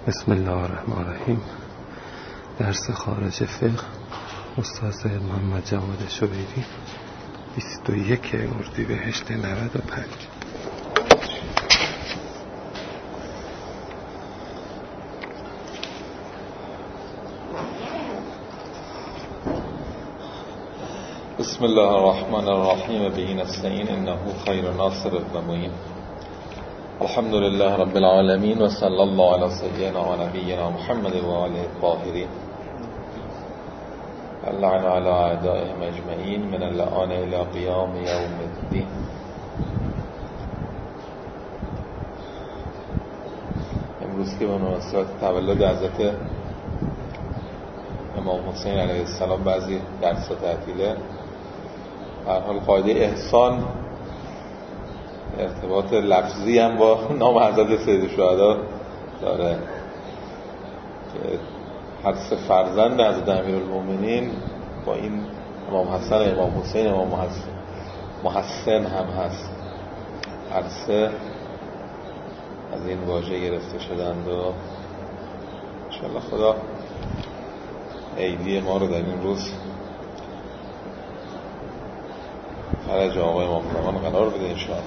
بسم الله الرحمن الرحیم. درس خارج فقه استاد سید محمد جواد شبیری 21 اردیبهشت 95. بسم الله الرحمن الرحیم. به نستعین انه خیر ناصر و معین. الحمد لله رب العالمین و صلی الله علی سیدنا و نبینا محمد و آله الطاهرین. اللعن علی اعدائهم اجمعین من اللعان الى قیام یوم الدین. امروز که به مناسبت تولد حضرت امام حسین علیه السلام بعضی درس تعطیله. در حال قاعده احسان ارتباط لفظی هم با نام حضرت سید شهدا داره که هر سه فرزند حضرت امیرالمومنین با این امام حسن، امام حسین، امام محسن هم هست. هر سه از این واژه گرفته شدند و انشاءالله خدا عیدی ما رو در این روز فرج آقای امام زمان قرار بده انشاءالله.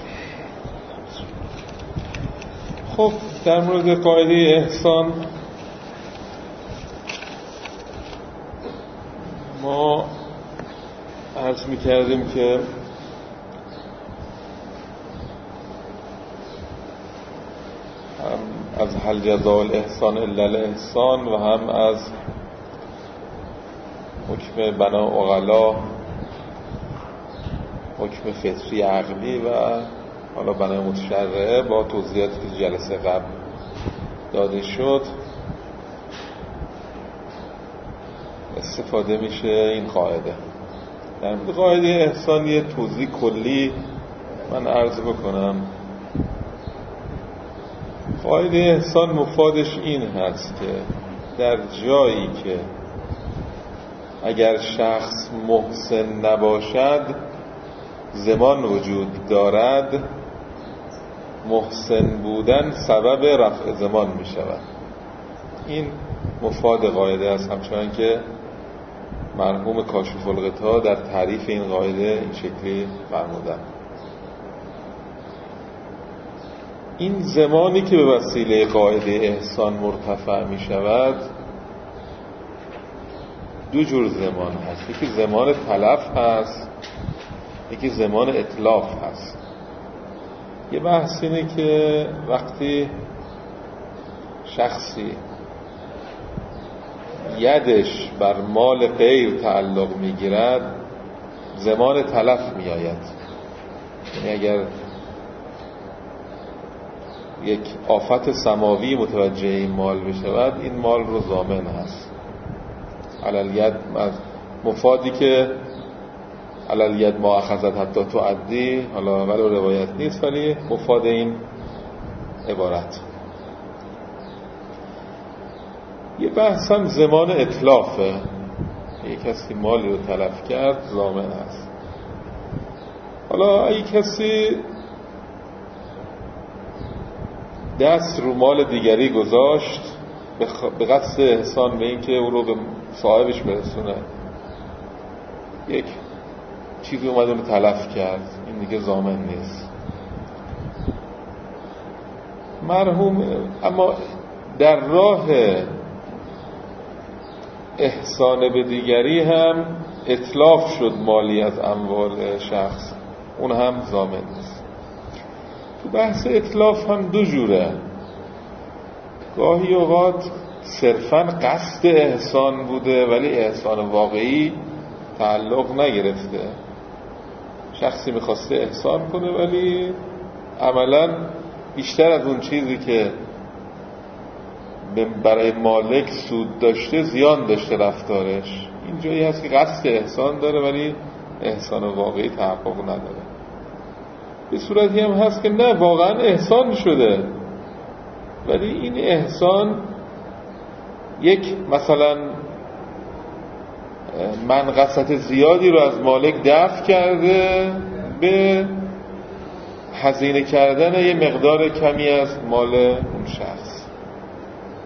خب در مورد قاعده احسان ما عرض می‌کردیم که هم از هل جزاء الاحسان الا الاحسان و هم از حکم بنا عقلا، حکم فطری عقلی و حالا بنای متشرعه با توضیحاتی که جلسه قبل داده شد استفاده میشه این قاعده. در مورد قاعده احسان یه توضیح کلی من عرض بکنم. قاعده احسان مفادش این هست که در جایی که اگر شخص محسن نباشد زمان وجود دارد، محسن بودن سبب رفع زمان می شود. این مفاد قاعده است، همچنان که مرحوم کاشف الغطا در تعریف این قاعده این شکلی فرمودند. این زمانی که به وسیله قاعده احسان مرتفع می شود دو جور زمان هست. یکی زمان تلف هست، یکی زمان اتلاف هست. یه بحث اینه که وقتی شخصی یدش بر مال غیر تعلق میگیرد زمان تلف میآید. یعنی اگر یک آفت سماوی متوجه این مال بشود این مال رو ضامن هست. علل ید مفادی که علل ید ما اخذت حتی تعدی، حالا ولو روایت نیست ولی مفاد این عبارت. یه بحث هم زمان اتلافه. یک کسی مالی رو تلف کرد ضامن هست. حالا اگه کسی دست رو مال دیگری گذاشت به قصد احسان به این که او رو به صاحبش برسونه، یک چیزی اومده رو تلف کرد، این دیگه ضامن نیست. مرحوم اما در راه احسان به دیگری هم اتلاف شد مالی از اموال شخص، اون هم ضامن نیست. تو بحث اتلاف هم دو جوره. گاهی اوقات صرفاً قصد احسان بوده ولی احسان واقعی تعلق نگرفته. شخصی میخواسته احسان کنه ولی عملاً بیشتر از اون چیزی که برای مالک سود داشته زیان داشته رفتارش. این جایی هست که قصد احسان داره ولی احسان واقعی تحقق نداره. به صورتی هم هست که نه واقعاً احسان شده ولی این احسان یک مثلا منقصت زیادی رو از مالک دفع کرده به هزینه کردن یه مقدار کمی از مال اون شخص.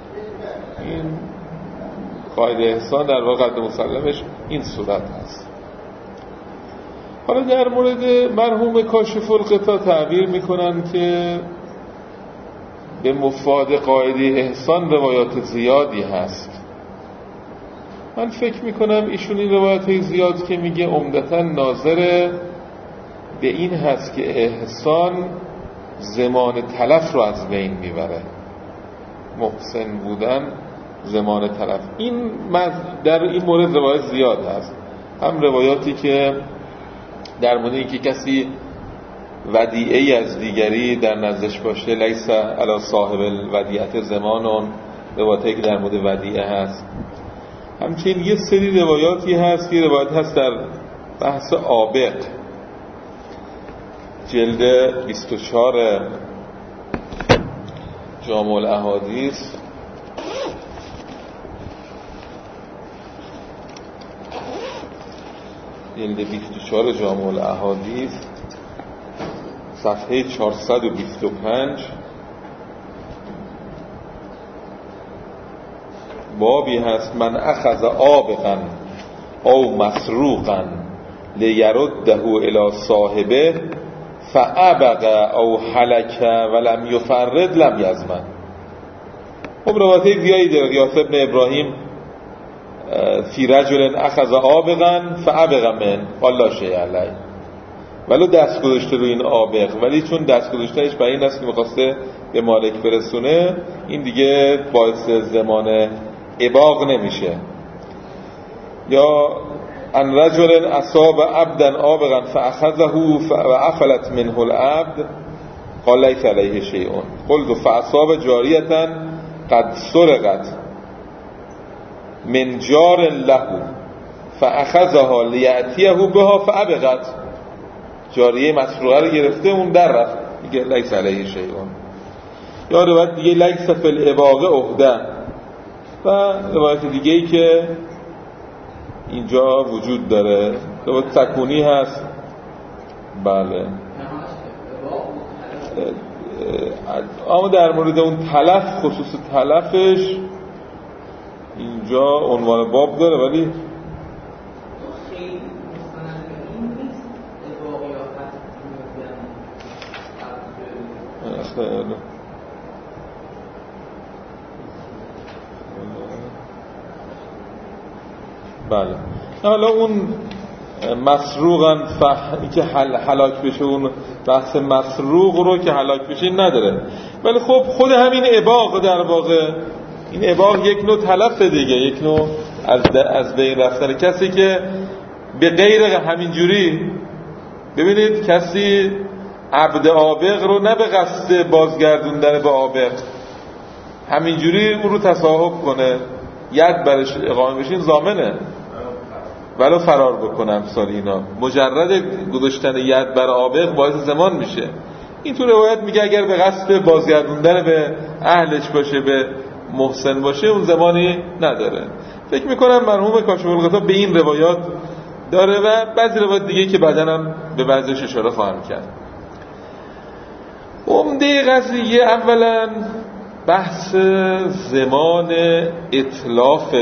این قاعده احسان در واقع قد مسلمش این صورت هست. حالا در مورد مرحوم کاشف الغطا تعبیر میکنن که به مفاد قاعده احسان روایات زیادی هست. من فکر میکنم ایشون این روایات زیاد که میگه عمدتاً ناظر به این هست که احسان زمان تلف رو از بین میبره. محسن بودن زمان تلف، این در این مورد روایت زیاد هست. هم روایاتی که در مورد اینکه کسی ودیعه از دیگری در نزدش باشه، لیس علی صاحب الودیعه زمانون، روایاتی که در مورد ودیعه هست. همچنین یه سری روایاتی هست، یه روایت هست در بحث آبق جلد 24 جامع الاحادیث، جلد 24 جامع الاحادیث صفحه 425 بابی هست: من اخذ آبقا او مسروقا لیرده الی صاحبه فابق او حلک ولم یفرد لم یضمن. خب روایت دیگری داره، یاسر ابن ابراهیم فی رجل اخذ آبقا فابق من قال لا شیء علیه، ولو دست گذاشته روی این آبق، ولی چون دست گذاشتهش برای این است که می‌خواسته به مالک برسونه، این دیگه باعث زمان اباق نمیشه. یا ان رجل اصاب عبدا آبقا فاخذه فافلت منه العبد قال لیس علیه شیء قلت فاصاب جاریه قد سرقت من جار له فاخذها لیاتیه بها فابقت. جاریه مسروقه رو گرفته، اون در رفت، میگه لیس علیه شیء. یا روایت دیگه لیس فی الاباقه عهده، و روایت دیگه ای که اینجا وجود داره روایت سکونی هست. بله، اما در مورد اون تلف، خصوص تلفش اینجا عنوان باب داره، ولی بله. حالا اون مسروقاً که هلاک بشه، اون بحث مسروق رو که هلاک بشه نداره، ولی خب خود همین اباق در واقع، این اباق یک نوع تلف دیگه، یک نوع از بین رفتن کسی که به غیر همینجوری. ببینید کسی عبد آبق رو نه به قصد بازگردوندن به آبق، همینجوری اون رو تصاحب کنه، ید برش اقامه بشین ضامنه ولو فرار بکنم امثال اینا. مجرد گذاشتن ید بر آبق باعث زمان میشه. این تو روایت میگه اگر به قصد بازگردوندن به اهلش باشه، به محسن باشه، اون زمانی نداره. فکر میکنم مرحوم کاشف الغطا به این روایات داره و بعضی روایات دیگه که بعداً هم به بعضیش اشاره خواهم کرد. عمده قضیه اولا بحث زمان اتلاف،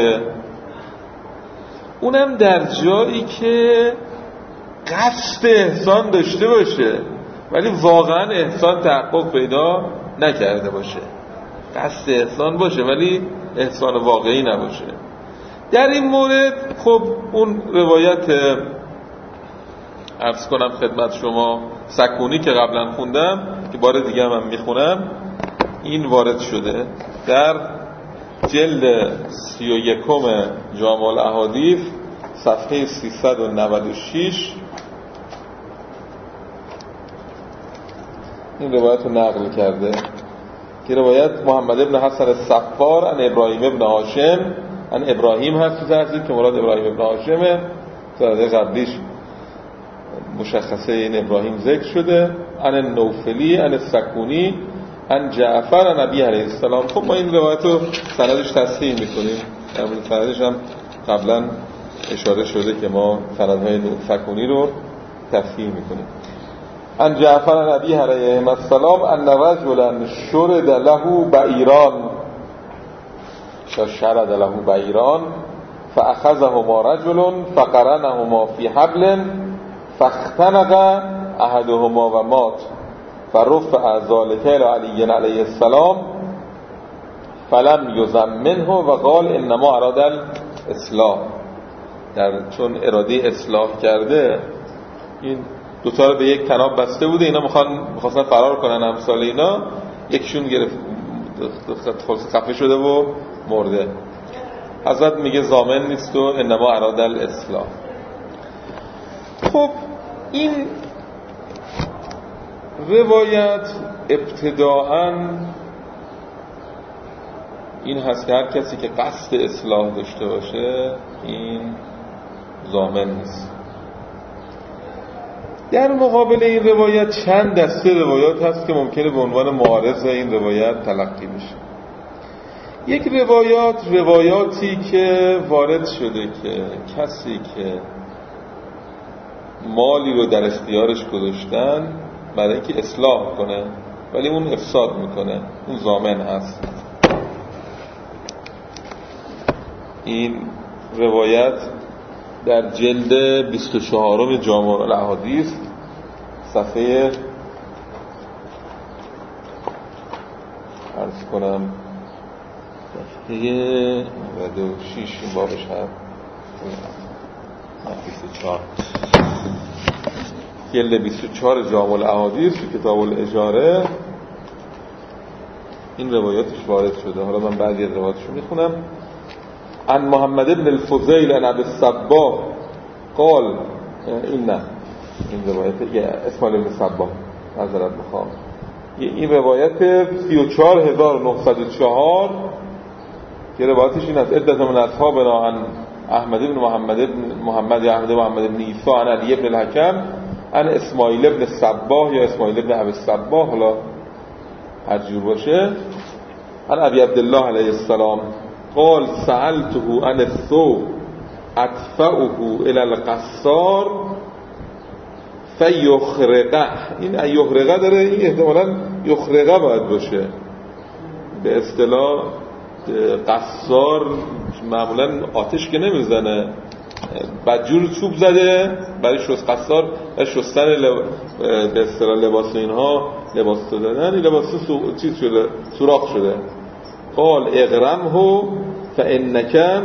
اونم در جایی که قصد احسان داشته باشه ولی واقعا احسان تحقق پیدا نکرده باشه. قصد احسان باشه ولی احسان واقعی نباشه. در این مورد خب اون روایت عرض کنم خدمت شما سکونی که قبلا خوندم، که بار دیگه هم میخونم، این وارد شده در جلد 31 جامع الاحادیث صفحه 396. این روایت رو نقل کرده که روایت محمد ابن حسن الصفار عن ابراهیم ابن هاشم، عن ابراهیم هست که مراد ابراهیم ابن هاشمه. در قبلیش مشخصه این ابراهیم ذکر شده. عن النوفلی عن السکونی عن جعفر عن ابی علیه السلام. خب ما این روایت رو سندش تصحیح میکنیم، در مورد سندش هم قبلا اشاره شده که ما سندهای سکونی رو تصحیح میکنیم. عن جعفر عن ابی علیه السلام ان رجلا شرد له بعیران شرد له بعیران فاخذهما رجل فقرنهما فی حبل فاختنق احدهما و مات فرفع ذلك الى علی علیه السلام فلم یزمنه و قال انما اراد الاصلاح. چون اراده اصلاح کرده این دوتا رو به یک تناب بسته بوده، اینا میخواستن فرار کنن، امثال اینا یکشون گرفت خفه شده و مرده. حضرت میگه ضامن نیست و انما اراد الاصلاح. خب این روایت ابتداءً این هست که هر کسی که قصد اصلاح داشته باشه این ضامن نیست. در مقابل این روایت چند دسته روایات هست که ممکنه به عنوان معارض این روایت تلقی بشه. یک روایاتی که وارد شده که کسی که مالی رو در اختیارش گذاشتن برای اینکه اصلاح کنه ولی اون افساد میکنه، اون ضامن هست. این روایت در جلد 24 جامع الاحادیث صفحه عرض کنم صفحه 96 این بابش هست 24 جلد 24 جامع الاحادیث تو کتاب الاجاره این روایاتش وارد شده. حالا من بعضی از روایاتشو میخونم. عن محمد بن الفضیل عن ابی الصباح قال این روایت اسماعیل بن صباح حضرت میخوام این روایت 34904 که روایتش این از عدت من اصحابنا عن احمد بن محمد بن عیسی عن علی بن الحکم عن اسماعیل بن صباح یا اسماعیل بن ابی الصباح، حالا هر جور باشه، عن ابی عبدالله علیه السلام قال سألته عن الثوب ادفعه الى القصار فیخرقه. این یخرقه داره، این احتمالاً یخرقه باید باشه. به اصطلاح قصار معمولاً آتش که نمیزنه، بدجور چوب زده برای قصار و شستن به اصطلاح لباس اینها لباس دادن، این لباس چیز شده، سوراخ شده. قال اغرمه فانك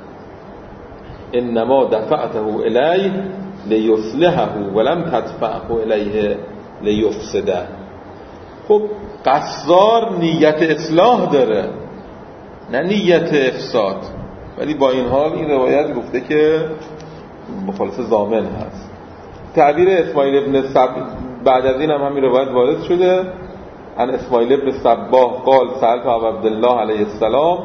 انما دفعته الیه لیصلحه ولم تدفعه الیه لیفسده. خب قصار نیت اصلاح داره نه نیت افساد، ولی با این حال این روایت گفته که مخالف ضامن هست. تعبیر اسماعیل ابن صباح بعد از این هم همین روایت وارد شده. عن اسماعیل ابن صباح قال سألت ابا عبدالله علیه السلام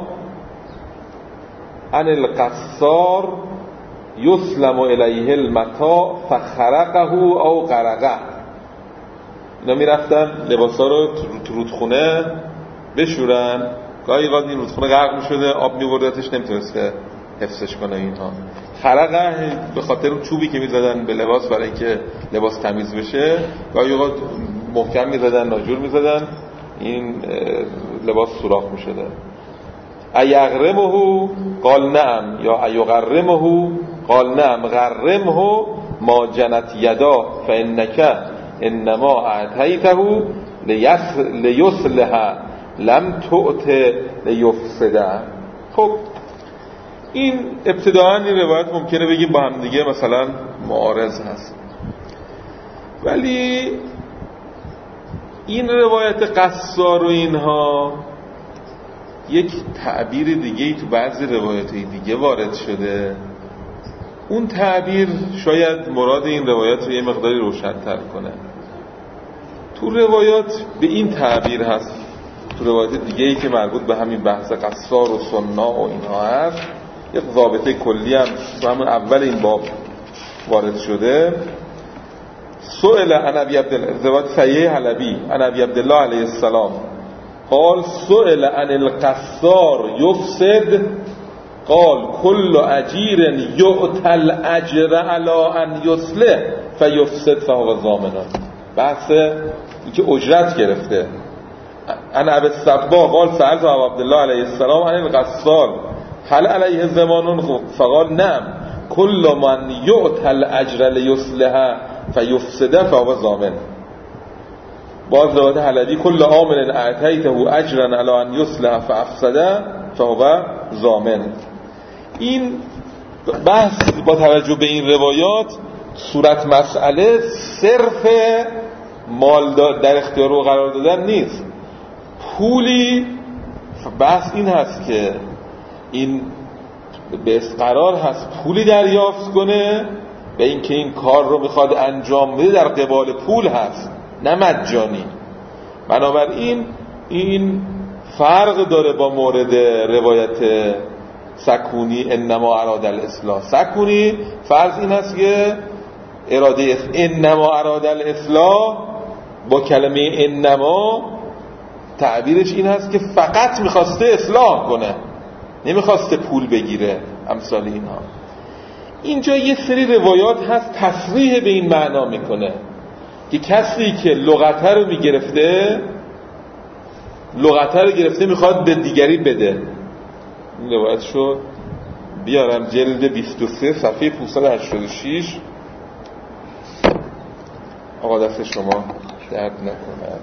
عن القصار یسلم الیه المتاع فخرقه او غرقه. اینا میرفتن لباسا رو تو رودخونه بشورن، گاهی وقت این رودخونه غرق میشده، آب میوردتش، نمیتونسته حفظش کنه. اینها خرقه به خاطر چوبی که میزدن به لباس برای اینکه لباس تمیز بشه، گاهی وقت محکم میزدن، ناجور میزدن، این لباس سوراخ میشده. ایغرمه قال نعم یا ایغرمه قال نعم غرمه ما جنت یدا فانک انما اعطیته لیصلح لم تؤت لیفسده. خب این ابتداءً این روایت ممکنه بگیم با هم دیگه مثلا معارض هست، ولی این روایت قصار و اینها یک تعبیر دیگه تو بعضی روایت‌های دیگه وارد شده. اون تعبیر شاید مراد این روایت رو یه مقداری روشن‌تر کنه. تو روایات به این تعبیر هست، تو روایت دیگه‌ای که مربوط به همین بحث قصار و صناع و اینها هست، یک ضابطه کلی هم تو همون اول این باب وارد شده. سئل عن ابی عبدالله، روایت صحیح حلبی عن ابی عبدالله علیه السلام قال سئل عن القصار یفسد قال كل اجیر یؤتی الاجر علی ان یصلح فیفسد فهو ضامن. بحث اینکه اجرت گرفته، انا ابي الصبا قال سألت ابو عبدالله علیه السلام عن الغسال هل علیه زمان فقال نعم كل من يؤتى الاجر ليصلح فيفسد فهو ضامن. باز روایت حلبی کل عامل اعطیته اجرا علی ان یصلح فافسد فهو ضامن. این بحث با توجه به این روایات صورت مسئله صرف مال در اختیار او قرار دادن نیست. پولی بحث این هست که این به قرار هست پولی دریافت کنه به این که این کار رو میخواد انجام بده در قبال پول هست نه مجانی. بنابراین این فرق داره با مورد روایت سکونی انما اراد الاصلاح. سکونی فرض این هست که اراده انما اراد الاصلاح با کلمه انما تعبیرش این هست که فقط میخواسته اصلاح کنه نمیخواسته پول بگیره امثال اینها. اینجا یه سری روایات هست تصریح به این معنا میکنه که کسی که لغته رو گرفته میخواد به دیگری بده. این روایت شو بیارم جلد 23 صفحه 586. آقا دست شما درد نکند.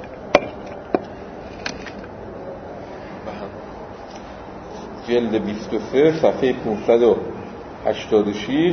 جلد 23 صفحه 586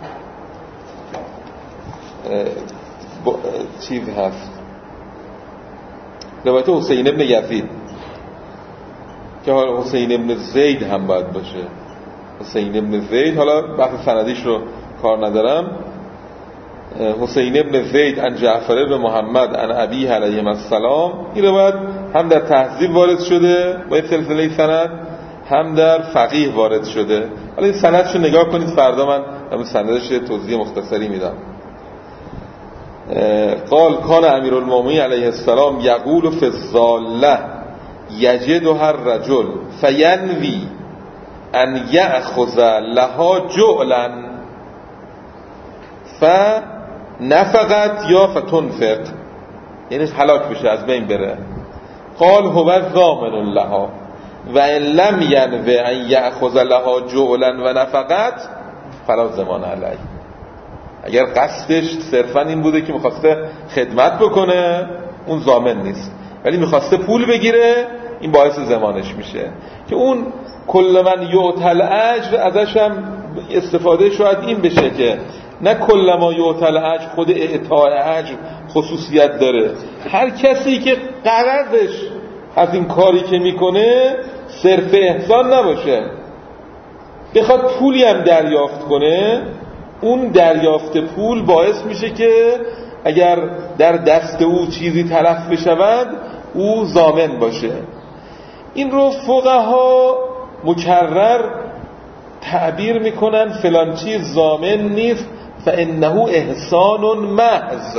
چیز هست روایت حسین ابن یزید که حالا حسین ابن زید هم باید باشه. حسین ابن زید حالا بحث سندیش رو کار ندارم. حسین ابن زید عن جعفر بن محمد عن ابیه علیه السلام. این روایت هم در تهذیب وارد شده با سلسله سند هم در فقیه وارد شده. حالا این سندشو نگاه کنید فردا من همون سندش توضیح مختصری میدم. قال کان امیرالمومنین علیه السلام یقول فی الضاله یجدها الرجل فینوی ان یأخذ لها جعلا فنفقت یا فتنفق، یعنی هلاک بشه از بین بره. قال هو ضامن لها و ان لم ینوی ان یأخذ لها جعلا و نفقت فلا ضمان علیه. اگر قصدش صرفا این بوده که میخواسته خدمت بکنه اون ضامن نیست، ولی میخواسته پول بگیره این باعث ضمانش میشه. که اون کل من یعطی الاجر ازش هم استفاده شاید این بشه که نه کل ما یعطی الاجر خود اعطاء اجر خصوصیت داره. هر کسی که غرضش از این کاری که میکنه صرف احسان نباشه، بخواد پولی هم دریافت کنه، اون دریافت پول باعث میشه که اگر در دست او چیزی تلف بشود او ضامن باشه. این رو فقها مکرر تعبیر میکنن فلان چیز ضامن نیست فانه احسان محض.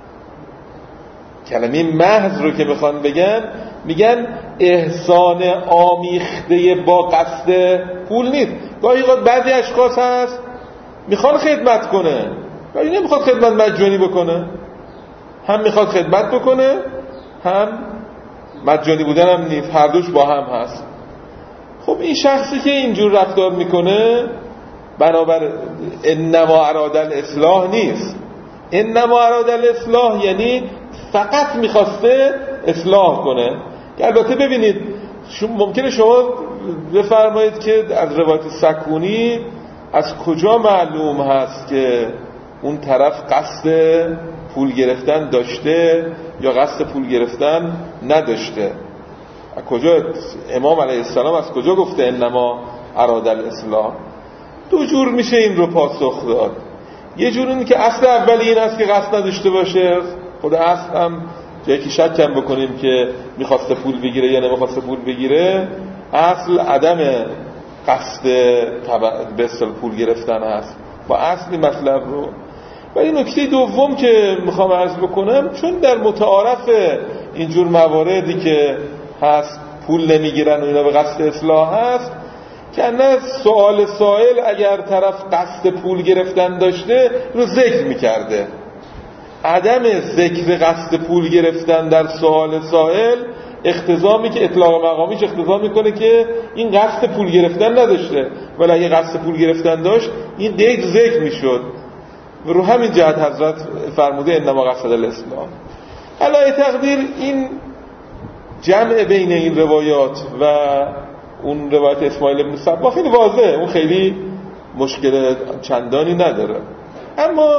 کلمه محض رو که میخوان بگن میگن احسان آمیخته با قصد پول نیست. گاهی اوقات بعضی اشخاص هست میخوان خدمت کنه ولی نمیخواد خدمت مجانی بکنه، هم میخواد خدمت بکنه هم مجانی بودن هم نیست، هر دوش با هم هست. خب این شخصی که اینجور رفتار میکنه بنابر انما اراد الاصلاح نیست. انما اراد الاصلاح یعنی فقط میخواسته اصلاح کنه. که البته ببینید ممکنه شما بفرمایید که از روایت سکونی از کجا معلوم هست که اون طرف قصد پول گرفتن داشته یا قصد پول گرفتن نداشته؟ از کجا امام علیه السلام از کجا گفته انما اراد الاصلاح؟ دو جور میشه این رو پاسخ داد. یه جور این که اصل اولی این است که قصد نداشته باشه، خود اصل هم جایی که شک هم بکنیم که میخواسته پول بگیره یا نمیخواسته پول بگیره، اصل عدم قصد بسل پول گرفتن هست با اصلی مطلب رو. ولی نکته دوم که میخوام عرض بکنم، چون در متعارف اینجور مواردی که هست پول نمیگیرن و اینا به قصد اصلاح هست، که نه سوال سائل اگر طرف قصد پول گرفتن داشته رو ذکر میکرده. عدم ذکر قصد پول گرفتن در سوال سائل اختزامی که اطلاق مقامیش اختزام میکنه که این قصد پول گرفتن نداشته، ولی اگه قصد پول گرفتن داشت این قید ذکر میشد. و رو همین جهت حضرت فرموده انما قصد الاسلام. علای تقدیر این جمع بین این روایات و اون روایت اسماعیل بن صباح خیلی واضحه، اون خیلی مشکل چندانی نداره. اما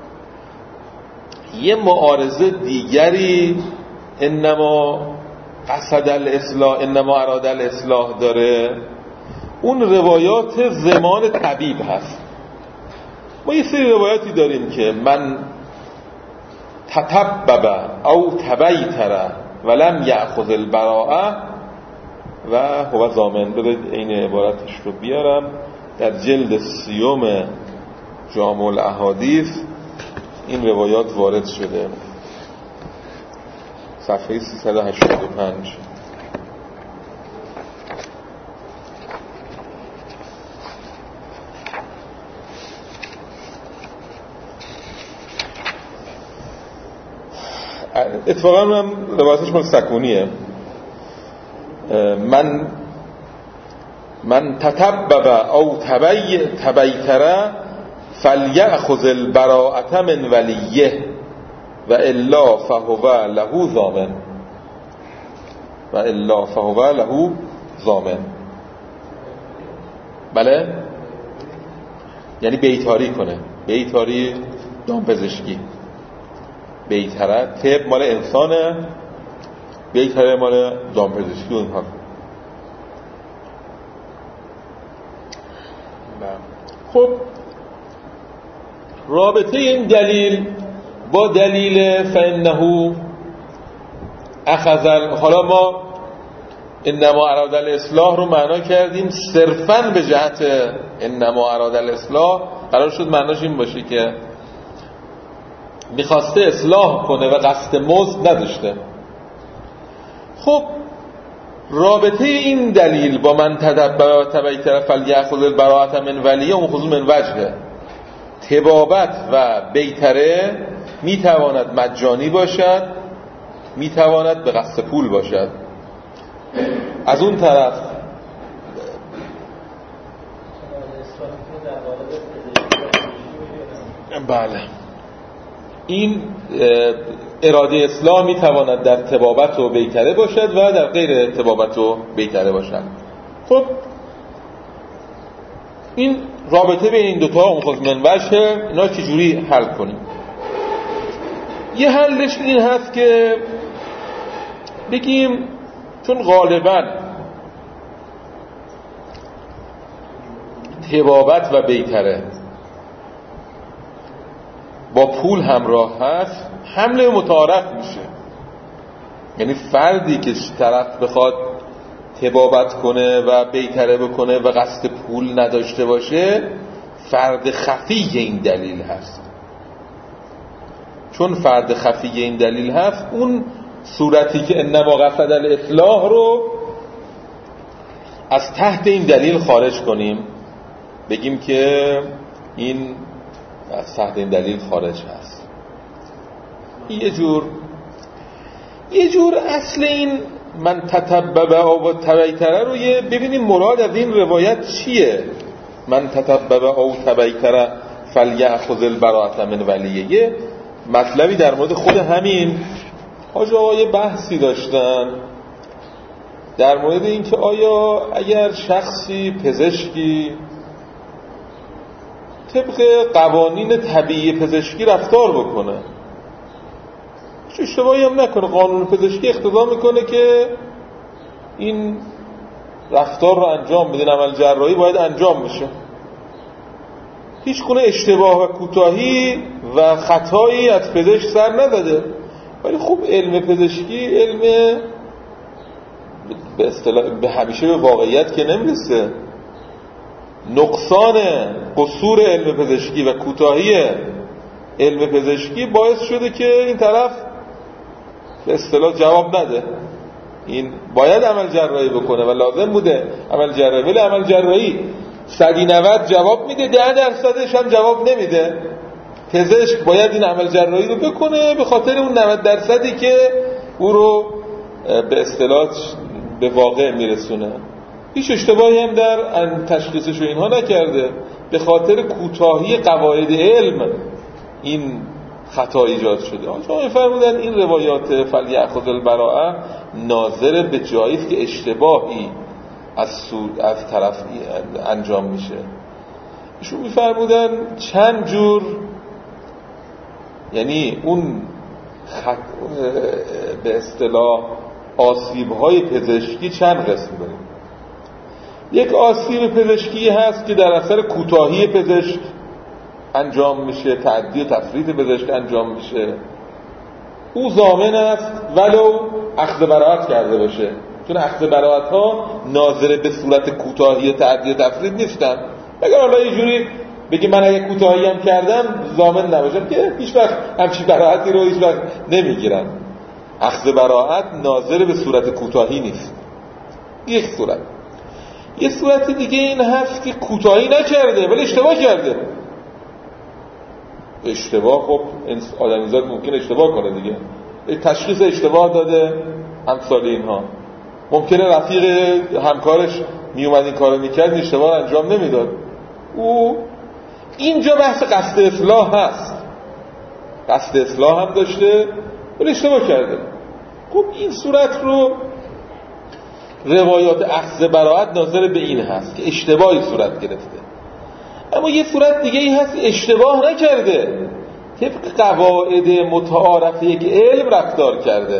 یه معارضه دیگری انما قصد الاصلاح انما اراد الاصلاح داره، اون روایات زمان طبیب هست. ما یه سری روایاتی داریم که من تطبب او تبیتر ولم یأخذ البراءه و هو ضامن. بذارید این عبارتش رو بیارم، در جلد 30 جامع الاحادیث این روایات وارد شده، صفحه 385. اتفاقا هم روایتش مال سکونیه. من تطبب او تبیتر فلیأخذ البراءة من ولیه و الا فهو له ضامن و الا فهو له ضامن. بله، یعنی بیتاری کنه، بیتاری دامپزشکی. بیتره طب مال انسانه، بیتره مال دامپزشکی اونها. خب رابطه این دلیل با دلیل فانه اخذ، حالا ما انما اراد الاصلاح رو معنا کردیم صرفاً به جهت انما اراد الاصلاح، قرار شد معناش این باشه که میخواسته اصلاح کنه و قصد مزد نداشته. خب رابطه این دلیل با من تدبر و تبیتر فلیأخذ البراءة من ولیه اون خصوص من وجهه. طبابت و بیتره میتواند مجانی باشد، میتواند به قصد پول باشد. از اون طرف بله این اراده اصلاح میتواند در طبابت و بیتره باشد و در غیر طبابت و بیتره باشد. خب این رابطه بین این دوتا مخصوص من وجه، اینا چجوری حل کنیم؟ یه حلش این هست که بگیم چون غالباً طبابت و بیتره با پول همراه هست، حمله متعارف میشه. یعنی فردی که طرف بخواد طبابت کنه و بیتره بکنه و قصد پول نداشته باشه، فرد خفی این دلیل هست. چون فرد خفی این دلیل هست، اون صورتی که انما قصد الاصلاح رو از تحت این دلیل خارج کنیم، بگیم که این از تحت این دلیل خارج هست. یه جور اصل این من تطبب او تبیتره رو ببینیم مراد از این روایت چیه. من تطبب او تبیتره فلیأخذ البراءة من ولیه. یه مطلبی در مورد خود همین حاج آقای بحثی داشتن در مورد این که آیا اگر شخصی پزشکی طبق قوانین طبیعی پزشکی رفتار بکنه، اشتباهی هم نکنه، قانون پزشکی اقتضا میکنه که این رفتار رو انجام بدین، عمل جراحی باید انجام بشه، هیچ گونه اشتباه و کوتاهی و خطایی از پزشک سر نداده. ولی خب علم پزشکی علم به اصطلاح به همیشه به واقعیت که نمیرسه. نقصان قصور علم پزشکی و کوتاهی علم پزشکی باعث شده که این طرف به اصطلاح جواب نده. این باید عمل جراحی بکنه و لازم بوده عمل جراحی، ولی عمل جراحی 190 جواب میده، 10% هم جواب نمیده. پزشک باید این عمل جراحی رو بکنه به خاطر اون 90% که او رو به اصطلاح به واقع میرسونه. هیچ اشتباهی هم در تشخیصش و اینها نکرده، به خاطر کوتاهی قواعد علم این خطا ایجاد شده. آنجا می‌فرمودن این روایات فلیأخذ البراءه ناظر به جایی است که اشتباهی از طرف انجام میشه. ایشون می‌فرمودن چند جور، یعنی اون به اصطلاح آسیب‌های پزشکی چند قسم داریم. یک آسیب پزشکی هست که در اثر کوتاهی پزشک انجام میشه، تعدی و تفریط پزشک انجام میشه، او ضامن است ولو اخذ براءت کرده باشه، چون اخذ براءت ها ناظر به صورت کوتاهی و تعدی و تفریط نیستن. اگر حالا یه جوری بگی من اگه کوتاهی هم کردم ضامن نباشم، که هیچ وقت همچین براءتی رو هیچ وقت نمیگیرن. اخذ براءت ناظر به صورت کوتاهی نیست، یک صورت. یه صورت دیگه این هست که کوتاهی نکرده ولی اشتباه کرده. اشتباه، خب آدمیزاد ممکن اشتباه کنه دیگه، تشخیص اشتباه داده، امثال اینها. ممکنه رفیق همکارش میومد این کارو میکرد، اشتباه انجام نمیداد. او اینجا بحث قصد اصلاح هست، قصد اصلاح هم داشته ولی اشتباه کرده. خب این صورت رو روایات اخذ براءت ناظر به این هست که اشتباهی صورت گرفته. اما یه صورت دیگه ای هست اشتباه نکرده، طبق قواعد متعارفه یک علم رفتار کرده،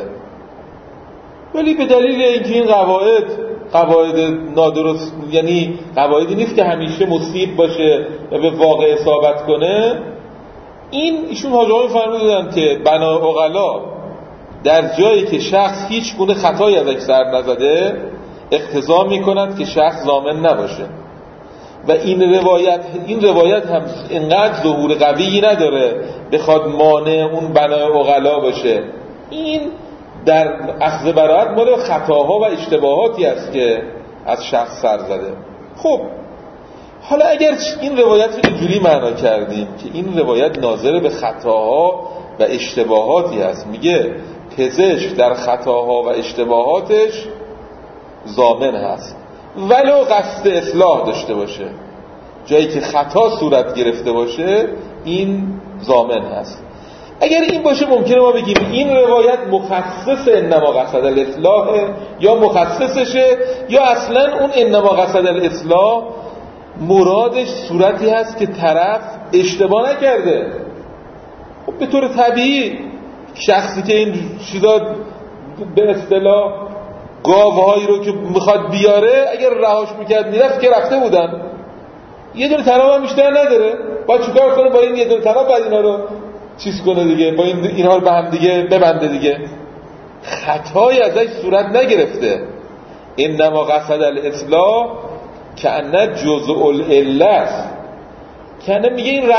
ولی به دلیل اینکه این قواعد نادرست، یعنی قواعدی نیست که همیشه مصیب باشه و به واقع اصابت کنه. ایشون حاج آقا فرمودن که بنا عقلا در جایی که شخص هیچ گونه خطایی ازش سر نزده اقتضا میکند که شخص ضامن نباشه، و این روایت هم اینقدر ظهور قوی نداره بخواد مانع اون بنای عقلا باشه. این در اخذ براءت مال خطاها و اشتباهاتی است که از شخص سر زده. خب حالا اگر این روایت رو اینجوری معنا کردیم که این روایت ناظر به خطاها و اشتباهاتی هست، میگه پزشک در خطاها و اشتباهاتش ضامن هست ولو قصد اصلاح داشته باشه، جایی که خطا صورت گرفته باشه این ضامن هست. اگر این باشه ممکنه ما بگیم این روایت مخصص انما قصد الاصلاح، یا مخصصشه، یا اصلا اون انما قصد الاصلاح مرادش صورتی هست که طرف اشتباه نکرده. خب به طور طبیعی شخصی که این چیزا به اصطلاح گاوهایی رو که میخواد بیاره اگر رهاش میکرد میرفت که رفته بودن، یه دونه تناب هم بیشتر نداره، باید چیکار کنه با این یه دونه تناب؟ باید اینا رو چیز کنه دیگه، با اینها رو به هم دیگه ببنده دیگه. خطایی ازش صورت نگرفته. انما قصد الاصلاح کأنه جزء العله است، کأنه میگه این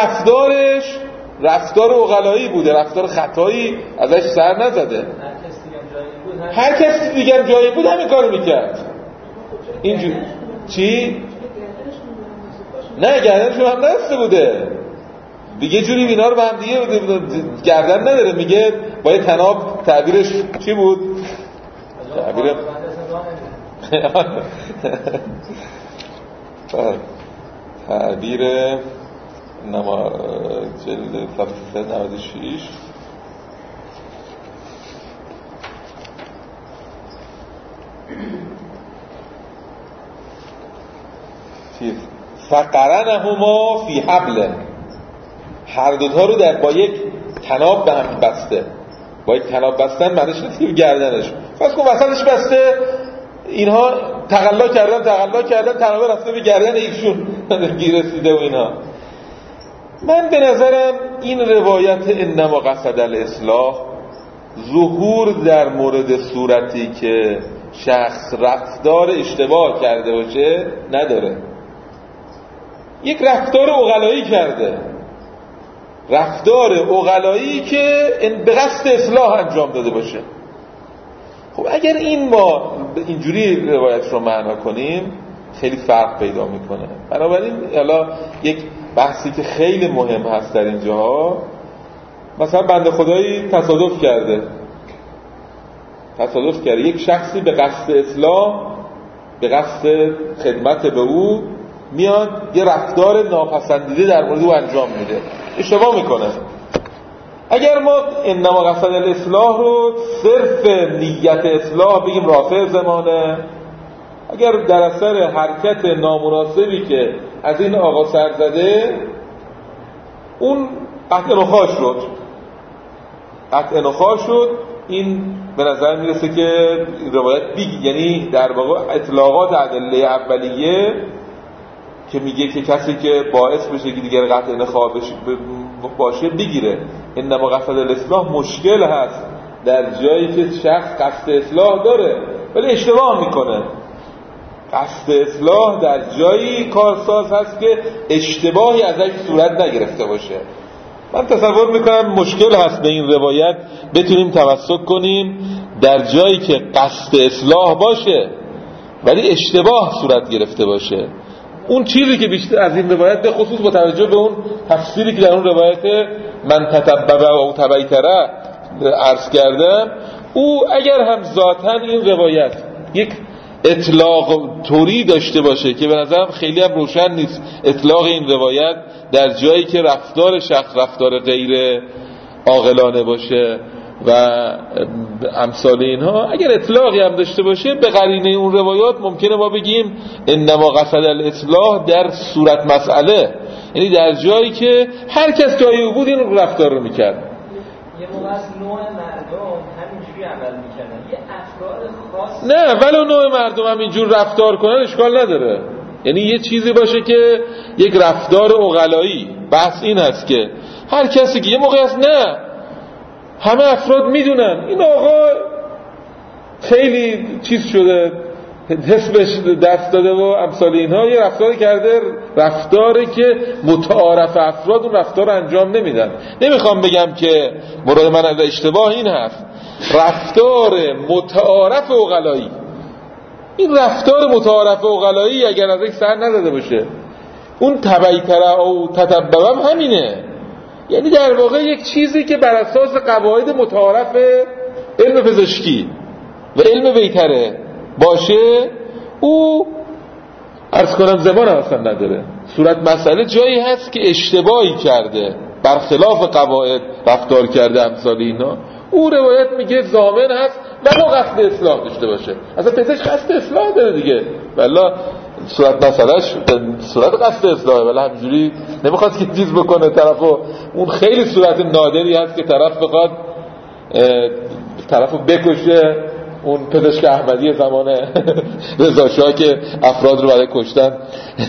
رفتار عقلایی بوده، رفتار خطایی ازش سر نزده. هر کسی دیگر جایی بود همین کارو میکرد. اینجور چی؟ نه گردنشون هم نسته بوده دیگه، جوری اینا رو به هم دیگه گردن نداره. میگه با یه تناب، تعبیرش چی بود؟ تعبیر نما جلد صفحه 96 فقرنهما فی حبل، هر دوتا رو با یک تناب به هم بسته. با یک تناب بستن معنیش نیست که گردنش، فرض کن وسطش بسته، اینها تقلا کردن تناب رفته به گردن ایشون گیر رسیده و اینا. من به نظرم این روایت انما قصد الاصلاح ظهور در مورد صورتی که شخص رفتار اشتباه کرده باشه نداره. یک رفتار عقلایی کرده، رفتار عقلایی که به قصد اصلاح انجام داده باشه. خب اگر ما اینجوری روایت رو معنا کنیم خیلی فرق پیدا میکنه. بنابراین حالا یک بحثی که خیلی مهم هست در اینجا، مثلا بنده خدایی تصادف کرده، تصادف کرده یک شخصی به قصد اصلاح، به قصد خدمت به او میاد یه رفتار ناپسندیده در مورد او انجام میده، اشتباه میکنه. اگر ما انما قصد الاصلاح رو صرف نیت اصلاح بگیم رافع زمانه، اگر در اثر حرکت نامناسبی که از این آقا سر زده اون قطع نخواهی شد، این به نظر میرسه که روایت یعنی در واقع اطلاقات ادله اولیه که میگه که کسی که باعث بشه که دیگر قطع نخواهی باشه بگیره. انما قصد الاصلاح مشکل هست در جایی که شخص قصد اصلاح داره ولی اشتباه میکنه. قصد اصلاح در جایی کارساز هست که اشتباهی ازش صورت نگرفته باشه. من تصور میکنم مشکل هست به این روایت بتونیم توسط کنیم در جایی که قصد اصلاح باشه ولی اشتباه صورت گرفته باشه. اون چیزی که بیشتر از این روایت به خصوص با توجه به اون تفسیری که در اون روایت من تتبع و تبعتره عرض کردم، او اگر هم ذاتاً این روایت یک اطلاق طوری داشته باشه که به نظرم خیلی هم روشن نیست اطلاق این روایت در جایی که رفتار شخص رفتار غیر عاقلانه باشه و امثال اینها، اگر اطلاقی هم داشته باشه به قرینه اون روایات ممکنه ما بگیم انما قصد الاصلاح در صورت مسئله، یعنی در جایی که هر کس جایی او بود این رفتار رو میکرد. یه موقع از نوع مردم همینجوری عمل میکردن، یه افراد خاص نه ولو نوع مردم همینجور رفتار کنن اشکال نداره، یعنی یه چیزی باشه که یک رفتار عقلایی. بحث این هست که هر کسی که یه موقع هست نه همه افراد میدونن این آقا خیلی چیز شده حسبش دست داده و امثال اینها، یه رفتار کرده رفتاری که متعارف افراد اون رفتار انجام نمیدن. نمیخوام بگم که مراد من از اشتباه این هست، رفتار متعارف عقلایی، این رفتار متعارف عقلایی اگر از یک سر نزده باشه اون تبعیتره و تتبعم همینه، یعنی در واقع یک چیزی که بر اساس قواعد متعارف علم پزشکی و علم بیتره باشه او عرض کنم زمان اصلا نداره. صورت مسئله جایی هست که اشتباهی کرده برخلاف قواعد رفتار کرده امثال اینا، او روایت میگه ضامن هست و ما قصد اصلاح داشته باشه. اصلا پزشک قصد اصلاح داره دیگه، والله صورت مسئلهش صورت قصد اصلاحه، ولی همینجوری نمیخواد که چیز بکنه طرفو. اون خیلی صورت نادری هست که طرف بخواد طرفو بکشه. اون پزشک احمدی زمان رضا شاه که افراد رو برای کشتن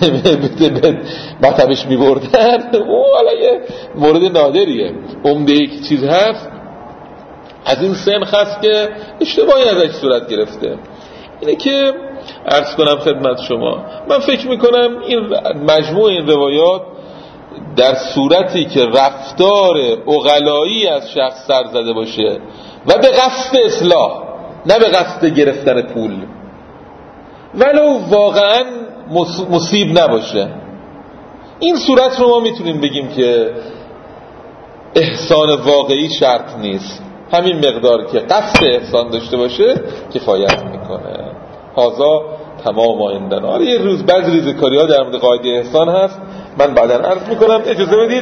مطبش میبردن، او حالا یه مورد نادریه. عمده یک چیز هست از این سنخ هست که اشتباهی ازش صورت گرفته. اینه که عرض کنم خدمت شما، من فکر میکنم این مجموع این روایات در صورتی که رفتار عقلایی از شخص سر زده باشه و به قصد اصلاح نه به قصد گرفتن پول، ولو واقعا مصیب نباشه، این صورت رو ما میتونیم بگیم که احسان واقعی شرط نیست. همین مقدار که قصد احسان داشته باشه کفایت میکنه. هازا تمام آیندن. آره یه روز بعضی ریزکاری ها در مورد قاعده احسان هست، من بعدا عرض میکنم. اجازه بدید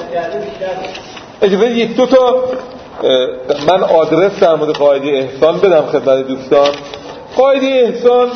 یک دو تا من آدرس در مورد قاعده احسان بدم خدمت دوستان. قاعده احسان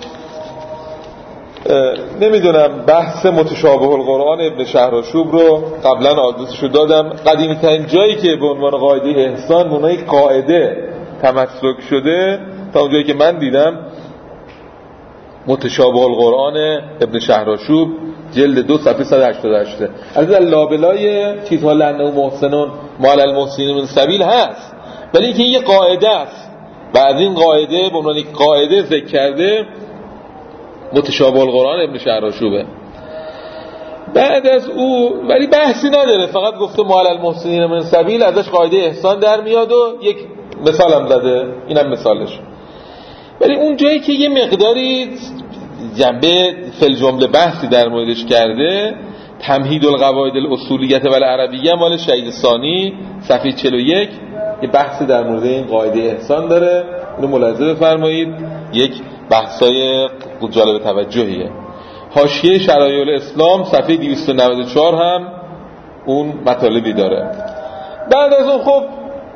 نمیدونم بحث متشابه القرآن ابن شهرآشوب رو قبلا آدرسشو دادم. قدیمی ترین جایی که به عنوان قاعده احسان اونای قاعده تمسک شده تا اونجایی که من دیدم متشابه القرآن ابن شهرآشوب جلد 2 صفحه 188. از لابلای چیزها لعنه محسنون مال المحسنین من سبیل هست، ولی اینکه یه قاعده است و از این قاعده به عنوان یک قاعده ذکر کرده متشابه القرآن ابن شهرآشوبه. بعد از او ولی بحثی نداره، فقط گفته مال المحسنین من سبیل، ازش قاعده احسان در میاد و یک مثال هم زده، اینم مثالش. ولی اون جایی که یه مقداری جنبه فل جمله بحثی در موردش کرده، تمهید القواعد الاصولیه و العربیه مال شهید ثانی صفحه 41 یه بحثی در مورد این قاعده احسان داره. اینو ملاحظه بفرمایید، یک بحثای جالب توجهیه. حاشیه شرایع الاسلام صفحه 294 هم اون مطالبی داره. بعد از اون خب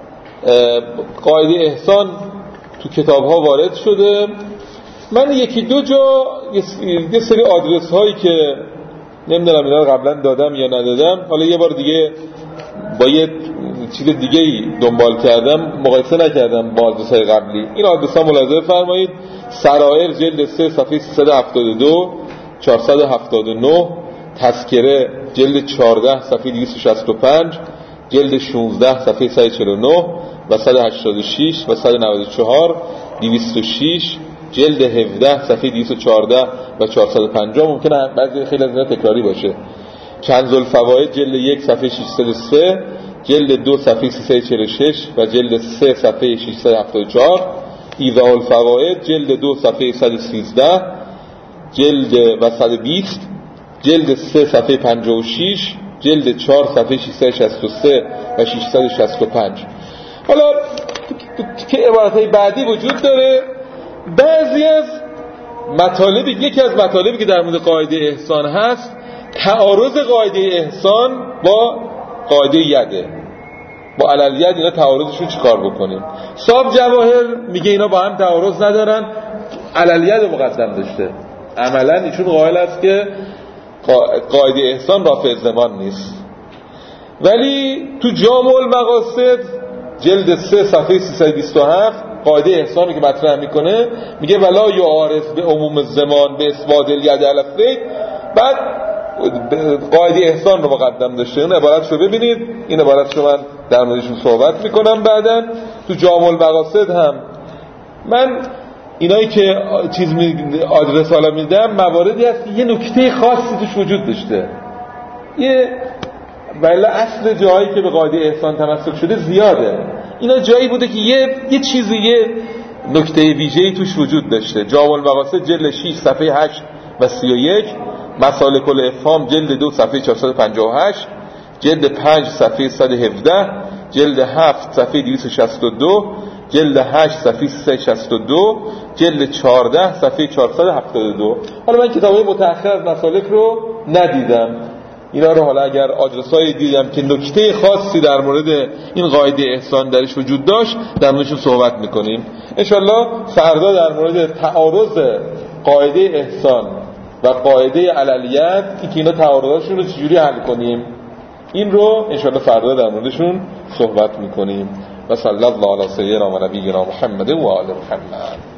قاعده احسان تو کتاب ها وارد شده. من یکی دو جا یه سری آدرس هایی که نمیدونم اینا رو قبلا دادم یا ندادم، حالا یه بار دیگه با یه چیز دیگه دنبال کردم، مقایسه نکردم با آدرس های قبلی. این آدرس ها ملاحظه فرمایید: سرائر جلد 3 صفحه 372 479، تذکره جلد 14 صفحه 265، جلد 16 صفحه 149 و 186 و 194، 206، جلد 17 صفحه 214 و 450. ممکنه بعضی خیلی از اینا تکراری باشه. کنز الفوائد جلد 1 صفحه 603، جلد 2 صفحه 346 و جلد 3 صفحه 674، ایضاح الفوائد جلد 2 صفحه 113، جلد و 120، جلد 3 صفحه 56، جلد 4 صفحه 663 و 665. حالا که عبارتهای بعدی وجود داره. بعضی از مطالبی، یکی از مطالبی که در مورد قاعده احسان هست، تعارض قاعده احسان با قاعده یده، با علل ید، اینا تعارضشون چیکار بکنیم؟ صاحب جواهر میگه اینا با هم تعارض ندارن، علل ید مقدم داشته. عملا ایشون قائل است که قاعده احسان رافع زمان نیست. ولی تو جامع المقاصد جلد 3 صفحه 327 قاعده احسانی که مطرح میکنه میگه ولا یعارض به عموم زمان به اثبات الید علی الفید. بعد قاعده احسان رو مقدم داشته. این عبارت رو ببینید، این عبارت رو من در موردشون صحبت میکنم بعدن. تو جامع المقاصد هم من اینایی که آدرس حالا میدم مواردی هست که یه نکته خاصی توش وجود داشته. ولی اصل جایی که به قاعده احسان تمسک شده زیاده. اینا جایی بوده که یه چیزی، یه نکته ویژه‌ای توش وجود داشته. جامع المقاصد جلد 6 صفحه 8 و 31، مسالک الافهام جلد 2 صفحه 458، جلد 5 صفحه 117، جلد 7 صفحه 262، جلد 8 صفحه 362، جلد 14 صفحه 472. حالا من کتابای متأخر از مسالک رو ندیدم، اینا رو حالا اگر آدرسای دیدم که نکته خاصی در مورد این قاعده احسان درش وجود داشت در موردشون صحبت میکنیم انشالله. فردا در مورد تعارض قاعده احسان و قاعده عللیت، این که اینا تعارضاشون رو چجوری حل کنیم، این رو انشالله فردا در موردشون صحبت میکنیم. و صلی الله علی سیدنا و نبینا محمد و آل محمد.